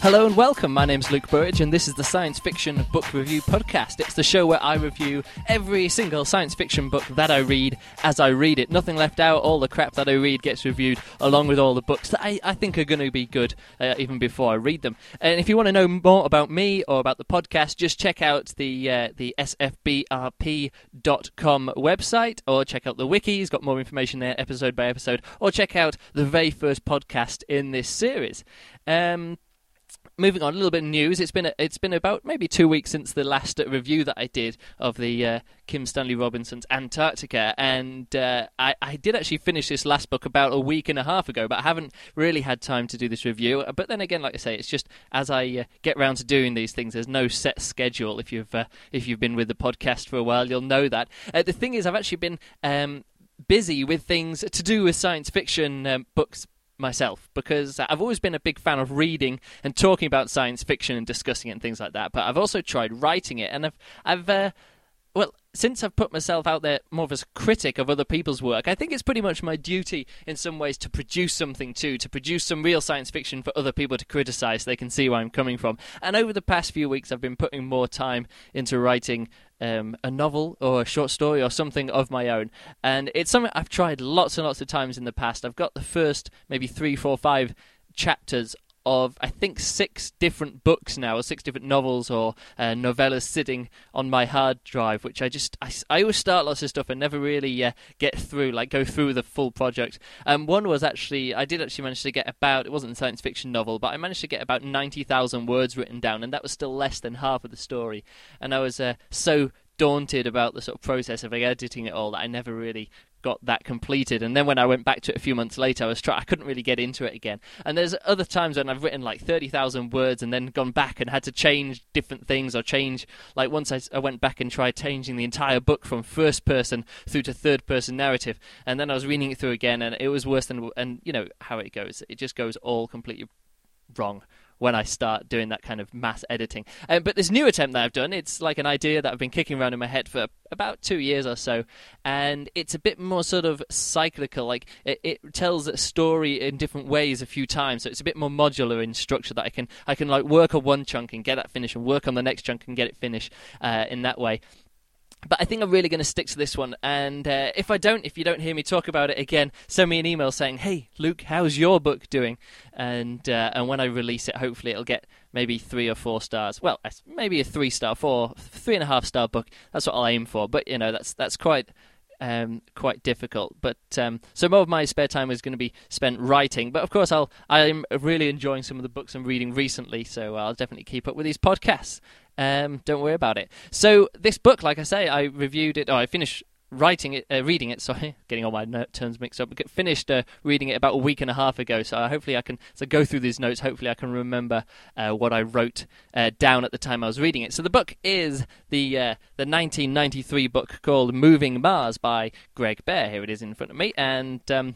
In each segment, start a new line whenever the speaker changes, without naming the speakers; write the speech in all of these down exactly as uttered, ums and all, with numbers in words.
Hello and welcome, my name's Luke Burridge and this is the Science Fiction Book Review Podcast. It's the show where I review every single science fiction book that I read as I read it. Nothing left out, all the crap that I read gets reviewed along with all the books that I, I think are going to be good uh, even before I read them. And if you want to know more about me or about the podcast, just check out the uh, the S F B R P dot com website or check out the wiki, it's got more information there episode by episode, or check out the very first podcast in this series. Um... Moving on, a little bit of news. It's been a, it's been about maybe two weeks since the last uh, review that I did of the uh, Kim Stanley Robinson's Antarctica, and uh, I, I did actually finish this last book about a week and a half ago, but I haven't really had time to do this review. But then again, like I say, it's just as I uh, get round to doing these things. There's no set schedule. If you've uh, if you've been with the podcast for a while, you'll know that. Uh, the thing is, I've actually been um, busy with things to do with science fiction um, books myself, because I've always been a big fan of reading and talking about science fiction and discussing it and things like that, but I've also tried writing it, and I've, I've uh, well, since I've put myself out there more of a critic of other people's work, I think it's pretty much my duty in some ways to produce something too, to produce some real science fiction for other people to criticise so they can see where I'm coming from. And over the past few weeks I've been putting more time into writing um, a novel or a short story or something of my own. And it's something I've tried lots and lots of times in the past. I've got the first maybe three, four, five chapters of, I think, six different books now, or six different novels or uh, novellas sitting on my hard drive, which I just, I, I always start lots of stuff and never really uh, get through, like go through the full project. Um, one was actually, I did actually manage to get about, it wasn't a science fiction novel, but I managed to get about ninety thousand words written down, and that was still less than half of the story. And I was uh, so daunted about the sort of process of like, editing it all that I never really got that completed. And then when I went back to it a few months later, I was try- I couldn't really get into it again. And there's other times when I've written like thirty thousand words and then gone back and had to change different things, or change, like once I, I went back and tried changing the entire book from first person through to third person narrative, and then I was reading it through again and it was worse than, and you know how it goes, it just goes all completely wrong when I start doing that kind of mass editing. Um, but this new attempt that I've done, it's like an idea that I've been kicking around in my head for about two years or so, and it's a bit more sort of cyclical, like it, it tells a story in different ways a few times, so it's a bit more modular in structure, that I can I can like work on one chunk and get that finished, and work on the next chunk and get it finished uh, in that way. But I think I'm really going to stick to this one, and uh, if I don't, if you don't hear me talk about it again, send me an email saying, hey, Luke, how's your book doing? And uh, and when I release it, hopefully it'll get maybe three or four stars. Well, maybe a three-star, four, three and a half star book. That's what I'll aim for. But, you know, that's that's quite um, quite difficult. But um, so more of my spare time is going to be spent writing. But, of course, I'll, I'm really enjoying some of the books I'm reading recently, so I'll definitely keep up with these podcasts. Um, don't worry about it. So this book, like I say, I reviewed it, or I finished writing it, uh, reading it, sorry, getting all my note terms mixed up, but finished uh, reading it about a week and a half ago, so hopefully I can, as I go through these notes, hopefully I can remember uh, what I wrote uh, down at the time I was reading it. So the book is the uh, the nineteen ninety-three book called Moving Mars by Greg Bear. Here it is in front of me, and um,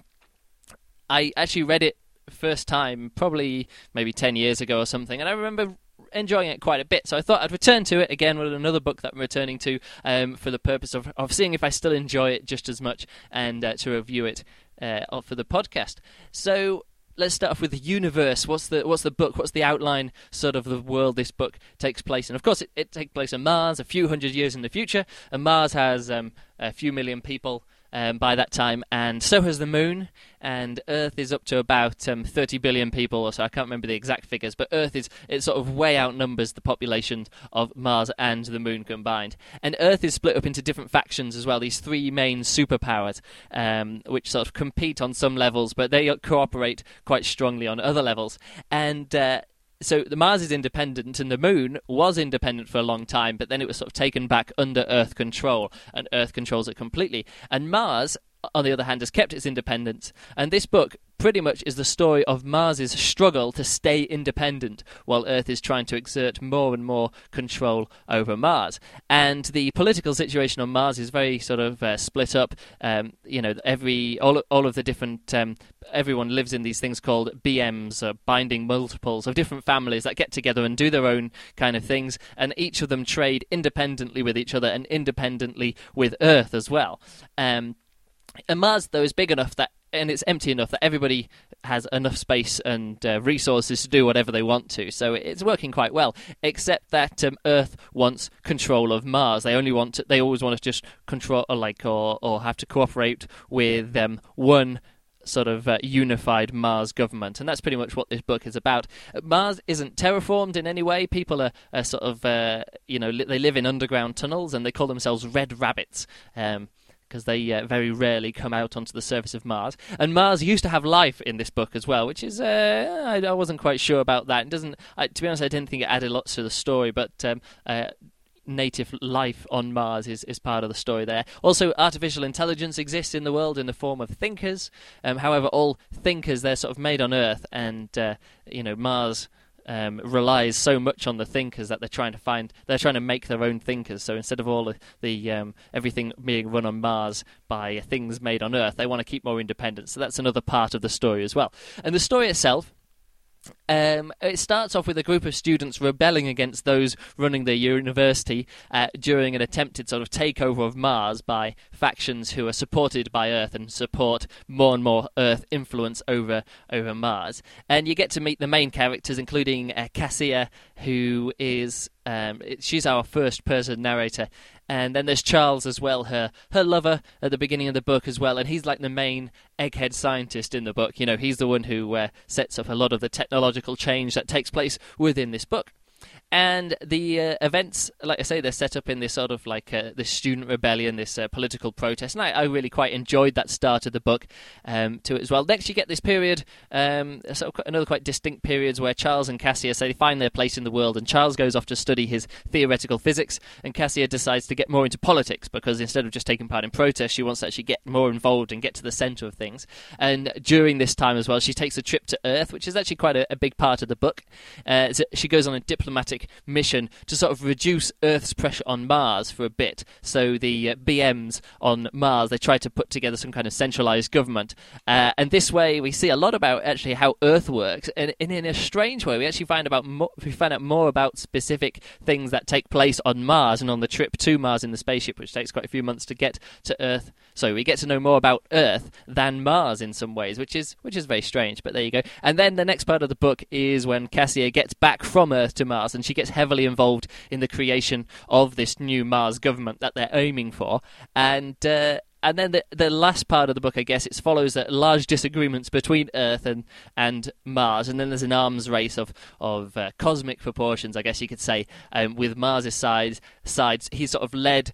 I actually read it first time probably maybe ten years ago or something, and I remember enjoying it quite a bit, so I thought I'd return to it again with another book that I'm returning to um, for the purpose of, of seeing if I still enjoy it just as much, and uh, to review it uh, for the podcast. So let's start off with the universe. What's the what's the book? What's the outline sort of the world this book takes place in? Of course, it, it takes place on Mars a few hundred years in the future, and Mars has um, a few million people Um, by that time, and so has the moon, and Earth is up to about um, thirty billion people or so. I can't remember the exact figures, but Earth is, it sort of way outnumbers the populations of Mars and the moon combined. And Earth is split up into different factions as well, these three main superpowers, um, which sort of compete on some levels, but they cooperate quite strongly on other levels. And uh, So the Mars is independent, and the Moon was independent for a long time, but then it was sort of taken back under Earth control, and Earth controls it completely. And Mars, on the other hand, has kept its independence. And this book pretty much is the story of Mars's struggle to stay independent, while Earth is trying to exert more and more control over Mars. And the political situation on Mars is very sort of uh, split up. Um, you know, every all all of the different um, everyone lives in these things called B Ms, uh, binding multiples of different families that get together and do their own kind of things, and each of them trade independently with each other and independently with Earth as well. Um, And Mars, though, is big enough that, and it's empty enough that everybody has enough space and uh, resources to do whatever they want to. So it's working quite well, except that um, Earth wants control of Mars. They only want to, they always want to just control, or like, or or have to cooperate with um, one sort of uh, unified Mars government, and that's pretty much what this book is about. Mars isn't terraformed in any way. People are, are sort of, uh, you know, li- they live in underground tunnels, and they call themselves Red Rabbits. Um, because they uh, very rarely come out onto the surface of Mars. And Mars used to have life in this book as well, which is, uh, I, I wasn't quite sure about that. It doesn't, I, to be honest, I didn't think it added lots to the story, but um, uh, native life on Mars is, is part of the story there. Also, artificial intelligence exists in the world in the form of thinkers. Um, however, all thinkers, they're sort of made on Earth, and, uh, you know, Mars Um, relies so much on the thinkers that they're trying to find. They're trying to make their own thinkers. So instead of all the, the um, everything being run on Mars by things made on Earth, they want to keep more independence. So that's another part of the story as well. And the story itself, Um, it starts off with a group of students rebelling against those running the university uh, during an attempted sort of takeover of Mars by factions who are supported by Earth and support more and more Earth influence over over Mars. And you get to meet the main characters, including uh, Cassia, who is um, she's our first-person narrator. And then there's Charles as well, her her lover at the beginning of the book as well, and he's like the main egghead scientist in the book. You know, he's the one who uh, sets up a lot of the technological change that takes place within this book. And the uh, events, like I say, they're set up in this sort of like uh, this student rebellion, this uh, political protest, and I, I really quite enjoyed that start of the book um, to it as well. Next, you get this period, um, sort of another quite distinct periods where Charles and Cassia say they find their place in the world, and Charles goes off to study his theoretical physics, and Cassia decides to get more into politics because instead of just taking part in protests, she wants to actually get more involved and get to the centre of things. And during this time as well, she takes a trip to Earth, which is actually quite a, a big part of the book. Uh, so she goes on a diplomatic mission to sort of reduce Earth's pressure on Mars for a bit. So the uh, B Ms on Mars, they try to put together some kind of centralized government. Uh, and this way we see a lot about actually how Earth works. And, and in a strange way, we actually find about more, we find out more about specific things that take place on Mars and on the trip to Mars in the spaceship, which takes quite a few months to get to Earth. So we get to know more about Earth than Mars in some ways, which is which is very strange, but there you go. And then the next part of the book is when Cassia gets back from Earth to Mars, and she gets heavily involved in the creation of this new Mars government that they're aiming for. And uh, and then the the last part of the book, I guess, it follows uh, large disagreements between Earth and, and Mars, and then there's an arms race of of uh, cosmic proportions, I guess you could say, um, with Mars' sides sides. He's sort of led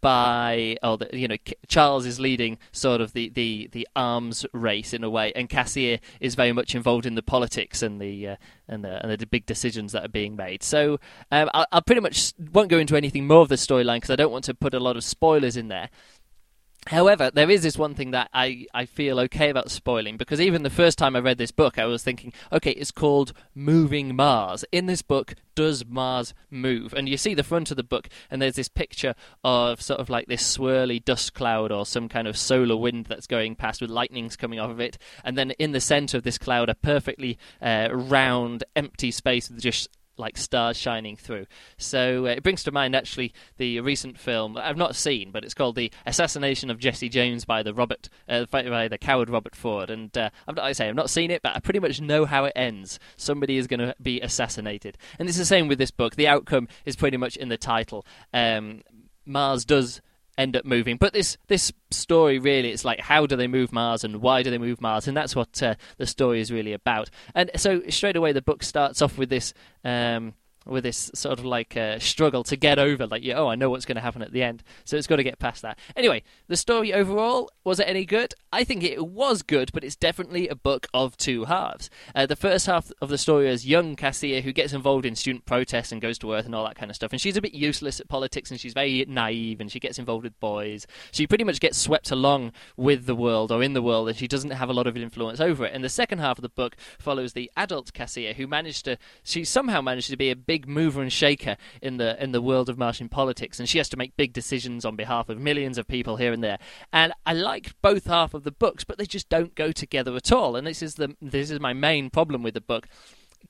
by, oh, the, you know, Charles is leading sort of the, the, the arms race in a way, and Cassia is very much involved in the politics and the uh, and the and the big decisions that are being made. So um, I, I pretty much won't go into anything more of the storyline because I don't want to put a lot of spoilers in there. However, there is this one thing that I, I feel okay about spoiling, because even the first time I read this book, I was thinking, okay, it's called Moving Mars. In this book, does Mars move? And you see the front of the book, and there's this picture of sort of like this swirly dust cloud or some kind of solar wind that's going past with lightnings coming off of it. And then in the centre of this cloud, a perfectly uh, round, empty space with just like stars shining through. So uh, it brings to mind actually the recent film I've not seen, but it's called The Assassination of Jesse James by the Robert uh, by the coward Robert Ford. And uh, I've, like I say, I've not seen it, but I pretty much know how it ends. Somebody is going to be assassinated, and it's the same with this book. The outcome is pretty much in the title. Um, Mars does end up moving, but this this story really, it's like, how do they move Mars and why do they move Mars, and that's what uh, the story is really about. And so straight away the book starts off with this um with this sort of like uh, struggle to get over, like, yeah, oh, I know what's going to happen at the end, so it's got to get past that. Anyway, the story overall, was it any good? I think it was good, but it's definitely a book of two halves. Uh, the first half of the story is young Cassia, who gets involved in student protests and goes to Earth and all that kind of stuff, and she's a bit useless at politics, and she's very naive, and she gets involved with boys. She pretty much gets swept along with the world, or in the world, and she doesn't have a lot of influence over it. And the second half of the book follows the adult Cassia, who managed to, she somehow managed to be a big big mover and shaker in the in the world of Martian politics, and she has to make big decisions on behalf of millions of people here and there. And I like both half of the books, but they just don't go together at all. And this is the this is my main problem with the book, because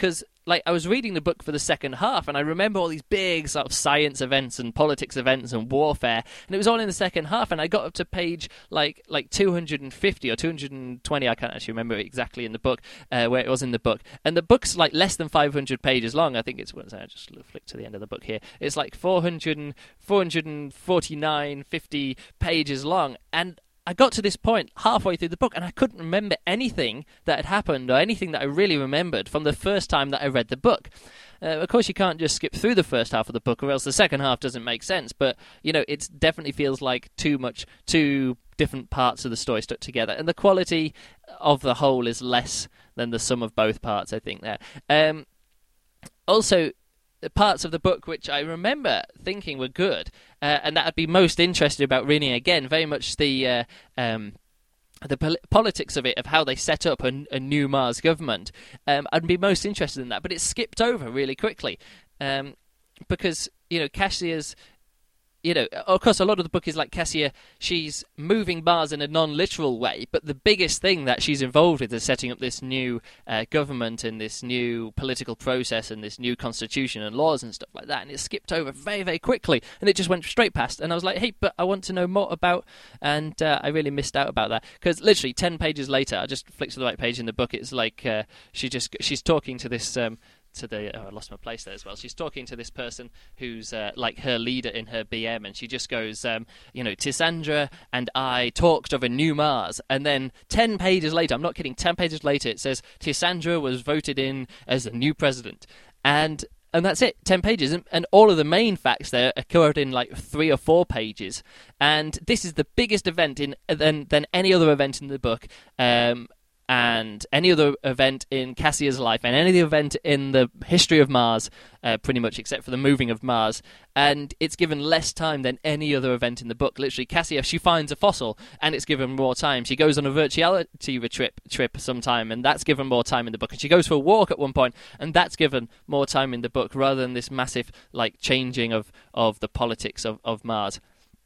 like I was reading the book for the second half, and I remember all these big sort of science events and politics events and warfare, and it was all in the second half. And I got up to page like like two hundred fifty or two hundred twenty, I can't actually remember exactly in the book uh, where it was in the book. And the book's like less than five hundred pages long. I think it's what I just flick to the end of the book here. It's like four hundred, four forty-nine, fifty pages long, and I got to this point halfway through the book, and I couldn't remember anything that had happened or anything that I really remembered from the first time that I read the book. Uh, of course, you can't just skip through the first half of the book, or else the second half doesn't make sense. But, you know, it definitely feels like too much, two different parts of the story stuck together. And the quality of the whole is less than the sum of both parts, I think, there. Um, also, parts of the book which I remember thinking were good, uh, and that I'd be most interested about reading again, very much the uh, um, the pol- politics of it, of how they set up a, a new Mars government. Um, I'd be most interested in that, but it's skipped over really quickly, um, because, you know, Cassia's, you know, of course, a lot of the book is like Cassia, she's moving Mars in a non-literal way, but the biggest thing that she's involved with is setting up this new uh, government and this new political process and this new constitution and laws and stuff like that, and it skipped over very, very quickly, and it just went straight past, and I was like, hey, but I want to know more about, and uh, I really missed out about that, because literally ten pages later, I just flicked to the right page in the book, it's like uh, she just she's talking to this... Um, to the oh, I lost my place there as well. She's talking to this person who's uh, like her leader in her B M, and she just goes, um, you know, Tysandra and I talked of a new Mars, and then ten pages later, I'm not kidding, ten pages later, it says Tysandra was voted in as the new president, and and that's it, ten pages, and, and all of the main facts there occurred in like three or four pages, and this is the biggest event in than than any other event in the book. Um, and any other event in Cassia's life, and any event in the history of Mars, uh, pretty much, except for the moving of Mars, and it's given less time than any other event in the book. Literally, Cassia, she finds a fossil, and it's given more time. She goes on a virtuality trip, trip sometime, and that's given more time in the book. And she goes for a walk at one point, and that's given more time in the book, rather than this massive, like, changing of, of the politics of, of Mars.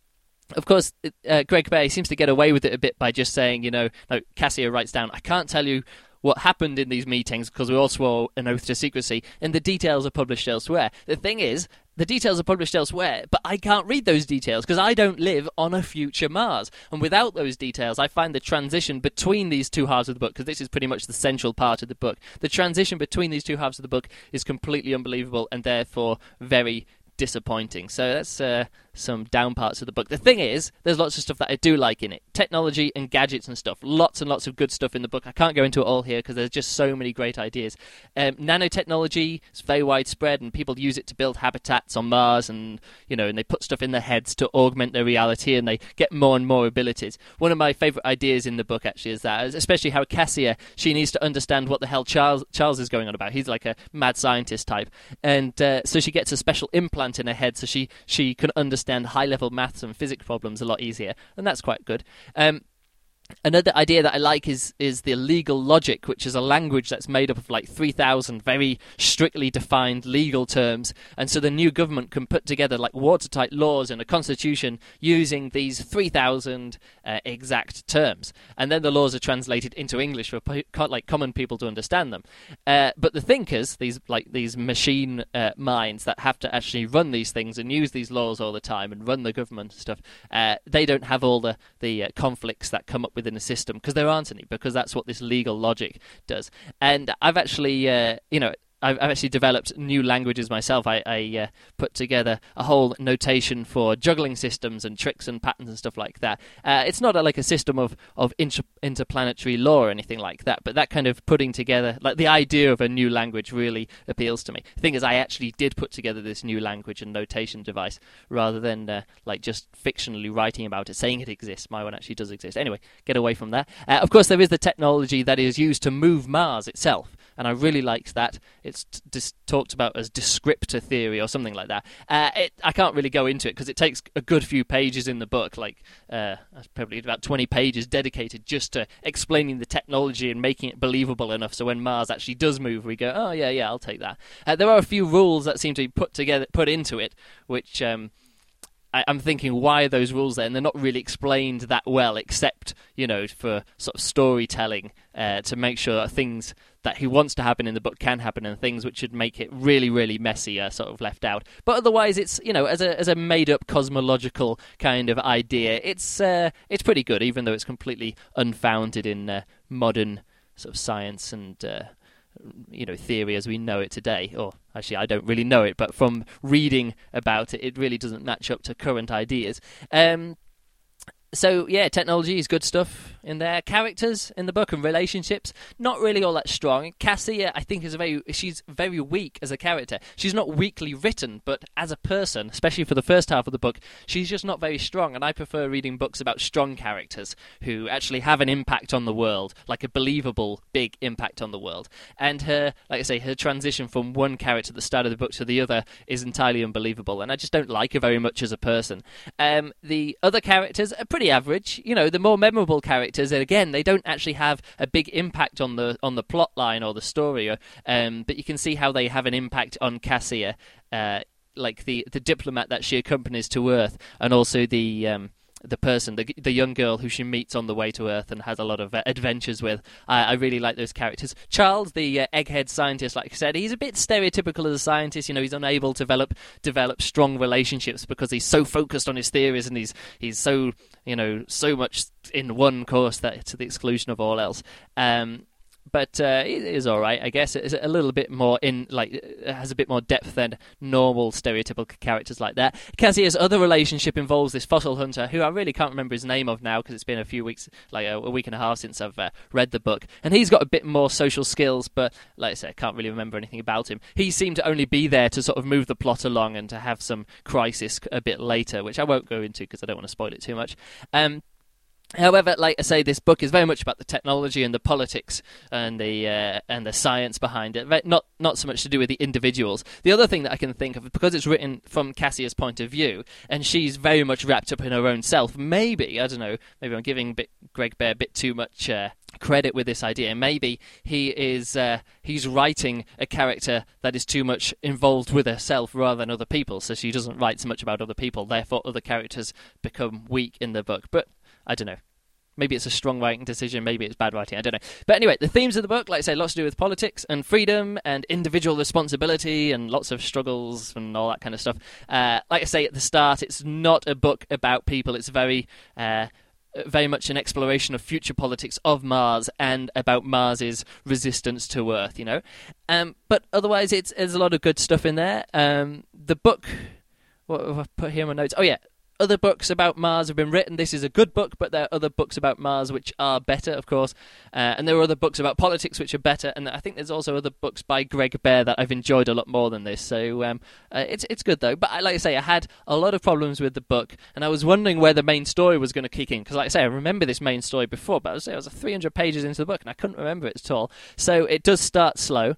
Of course, uh, Greg Bear seems to get away with it a bit by just saying, you know, no, Cassia writes down, I can't tell you what happened in these meetings because we all swore an oath to secrecy, and the details are published elsewhere. The thing is, the details are published elsewhere, but I can't read those details because I don't live on a future Mars. And without those details, I find the transition between these two halves of the book, because this is pretty much the central part of the book, the transition between these two halves of the book is completely unbelievable and therefore very disappointing. So that's uh, some down parts of the book. The thing is, there's lots of stuff that I do like in it. Technology and gadgets and stuff. Lots and lots of good stuff in the book. I can't go into it all here because there's just so many great ideas. Um, nanotechnology is very widespread, and people use it to build habitats on Mars, and you know, and they put stuff in their heads to augment their reality, and they get more and more abilities. One of my favourite ideas in the book actually is that, especially how Cassia, she needs to understand what the hell Charles Charles is going on about. He's like a mad scientist type, and uh, so she gets a special implant in her head so she she can understand high level maths and physics problems a lot easier, and that's quite good. Um, Another idea that I like is is the legal logic, which is a language that's made up of like three thousand very strictly defined legal terms, and so the new government can put together like watertight laws and a constitution using these three thousand uh, exact terms, and then the laws are translated into English for like common people to understand them. Uh, but the thinkers, these like these machine uh, minds that have to actually run these things and use these laws all the time and run the government and stuff, uh, they don't have all the the uh, conflicts that come up within a system, because there aren't any, because that's what this legal logic does. And I've actually, uh, you know, I've, I've actually developed new languages myself. I, I uh, put together a whole notation for juggling systems and tricks and patterns and stuff like that. Uh, it's not a, like a system of, of inter- interplanetary law or anything like that, but that kind of putting together, like the idea of a new language really appeals to me. The thing is, I actually did put together this new language and notation device rather than uh, like just fictionally writing about it, saying it exists. My one actually does exist. Anyway, get away from that. Uh, of course, there is the technology that is used to move Mars itself, and I really liked that. It's t- dis- talked about as descriptor theory or something like that. Uh, it, I can't really go into it because it takes a good few pages in the book, like uh, probably about twenty pages dedicated just to explaining the technology and making it believable enough so when Mars actually does move, we go, oh, yeah, yeah, I'll take that. Uh, there are a few rules that seem to be put together, put into it, which... Um, I, I'm thinking, why are those rules there? And they're not really explained that well, except, you know, for sort of storytelling, uh, to make sure that things that he wants to happen in the book can happen, and things which would make it really, really messy are sort of left out. But otherwise, it's, you know, as a as a made-up cosmological kind of idea, it's uh, it's pretty good, even though it's completely unfounded in uh, modern sort of science and uh, you know, theory as we know it today. Or actually, I don't really know it, but from reading about it, it really doesn't match up to current ideas. Um, So, yeah, technology is good stuff in there. Characters in the book and relationships, not really all that strong. Cassia, I think, is a very she's very weak as a character. She's not weakly written, but as a person, especially for the first half of the book, she's just not very strong. And I prefer reading books about strong characters who actually have an impact on the world, like a believable, big impact on the world. And her, like I say, her transition from one character at the start of the book to the other is entirely unbelievable. And I just don't like her very much as a person. Um, the other characters are pretty pretty average. You know, the more memorable characters, and again, they don't actually have a big impact on the on the plot line or the story, um, but you can see how they have an impact on Cassia, uh, like the, the diplomat that she accompanies to Earth, and also the... Um, the person, the the young girl who she meets on the way to Earth and has a lot of uh, adventures with. I, I really like those characters. Charles, the uh, egghead scientist, like I said, he's a bit stereotypical as a scientist. You know, he's unable to develop develop strong relationships because he's so focused on his theories, and he's he's so, you know, so much in one course that to the exclusion of all else. Um, But uh, it is all right, I guess. It's a little bit more in, like, it has a bit more depth than normal stereotypical characters like that. Cassia's other relationship involves this fossil hunter, who I really can't remember his name of now because it's been a few weeks, like a, a week and a half since I've uh, read the book. And he's got a bit more social skills, but like I said, I can't really remember anything about him. He seemed to only be there to sort of move the plot along and to have some crisis a bit later, which I won't go into because I don't want to spoil it too much. Um, However, like I say, this book is very much about the technology and the politics and the uh, and the science behind it, not not so much to do with the individuals. The other thing that I can think of, because it's written from Cassia's point of view, and she's very much wrapped up in her own self, maybe, I don't know, maybe I'm giving bit, Greg Bear a bit too much uh, credit with this idea. Maybe he is uh, he's writing a character that is too much involved with herself rather than other people, so she doesn't write so much about other people, therefore other characters become weak in the book. But I don't know. Maybe it's a strong writing decision, maybe it's bad writing, I don't know. But anyway, the themes of the book, like I say, lots to do with politics and freedom and individual responsibility and lots of struggles and all that kind of stuff. Uh, like I say at the start, it's not a book about people, it's very... Uh, very much an exploration of future politics of Mars and about Mars's resistance to Earth, you know. Um, but otherwise, it's there's a lot of good stuff in there. Um, the book... What have I put here in my notes? Oh, yeah. Other books about Mars have been written. This is a good book, but there are other books about Mars which are better, of course. Uh, and there are other books about politics which are better. And I think there's also other books by Greg Bear that I've enjoyed a lot more than this. So um, uh, it's it's good, though. But like I say, I had a lot of problems with the book, and I was wondering where the main story was going to kick in. Because like I say, I remember this main story before, but I was, I was three hundred pages into the book, and I couldn't remember it at all. So it does start slow.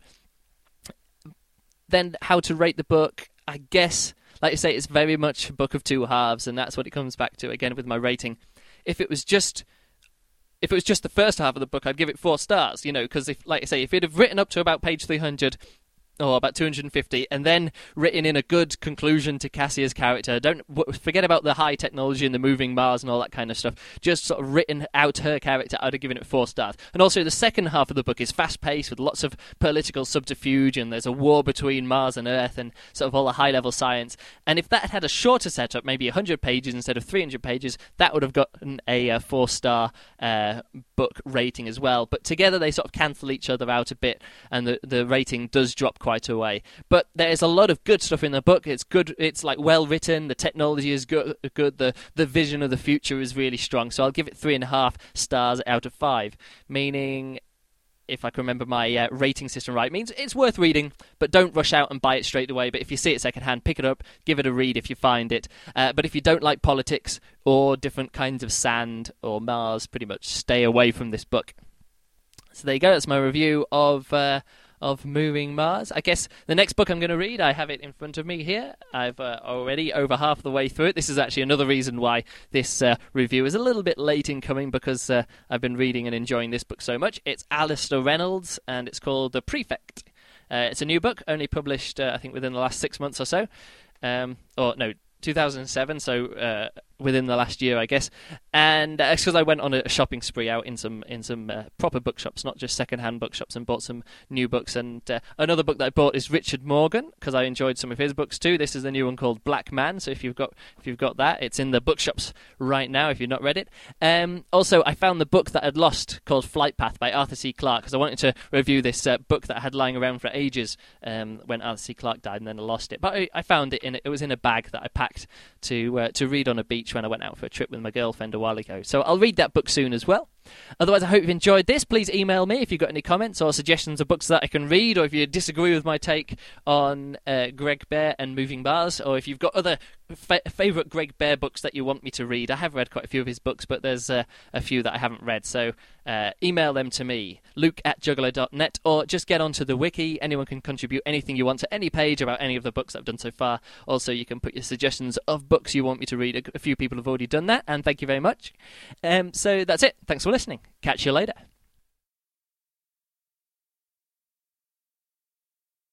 Then how to rate the book, I guess... Like I say, it's very much a book of two halves, and that's what it comes back to, again, with my rating. If it was just if it was just the first half of the book, I'd give it four stars, you know, because, if, like I say, if it had written up to about page three hundred, or about two hundred fifty, and then written in a good conclusion to Cassia's character, don't forget about the high technology and the moving Mars and all that kind of stuff, just sort of written out her character, I'd have given it four stars. And also the second half of the book is fast-paced with lots of political subterfuge, and there's a war between Mars and Earth and sort of all the high-level science. And if that had a shorter setup, maybe one hundred pages instead of three hundred pages, that would have gotten a uh, four-star uh, book rating as well. But together they sort of cancel each other out a bit, and the, the rating does drop quite away. But there's a lot of good stuff in the book. It's good. It's like well written. The technology is good. Good. The the vision of the future is really strong. So I'll give it three and a half stars out of five. Meaning, if I can remember my uh, rating system right, means it's worth reading, but don't rush out and buy it straight away. But if you see it secondhand, pick it up, give it a read if you find it. Uh, but if you don't like politics or different kinds of sand or Mars, pretty much stay away from this book. So there you go. That's my review of. Uh, of Moving Mars. I guess the next book I'm going to read, I have it in front of me here. I've uh, already over half the way through it. This is actually another reason why this uh, review is a little bit late in coming, because uh, I've been reading and enjoying this book so much. It's Alistair Reynolds, and it's called The Prefect. Uh, it's a new book, only published, uh, I think, within the last six months or so. Um, or, no, two thousand seven, so uh, within the last year, I guess. And uh, it's because I went on a shopping spree out in some in some uh, proper bookshops, not just second-hand bookshops, and bought some new books. And uh, another book that I bought is Richard Morgan, because I enjoyed some of his books too. This is the new one called Black Man. So if you've got if you've got that, it's in the bookshops right now. If you've not read it, um, also I found the book that I'd lost called Flight Path by Arthur C. Clarke, because I wanted to review this uh, book that I had lying around for ages um, when Arthur C. Clarke died, and then I lost it. But I, I found it in it was in a bag that I packed to uh, to read on a beach when I went out for a trip with my girlfriend a while ago. So I'll read that book soon as well. Otherwise, I hope you've enjoyed this. Please email me if you've got any comments or suggestions of books that I can read, or if you disagree with my take on uh, Greg Bear and Moving Bars, or if you've got other fa- favourite Greg Bear books that you want me to read. I have read quite a few of his books, but there's uh, a few that I haven't read. So uh, email them to me, luke at juggalo dot net, or just get onto the wiki. Anyone can contribute anything you want to any page about any of the books I've done so far. Also, you can put your suggestions of books you want me to read. A, a few people have already done that, and thank you very much. Um, so that's it. Thanks for listening. Catch you later.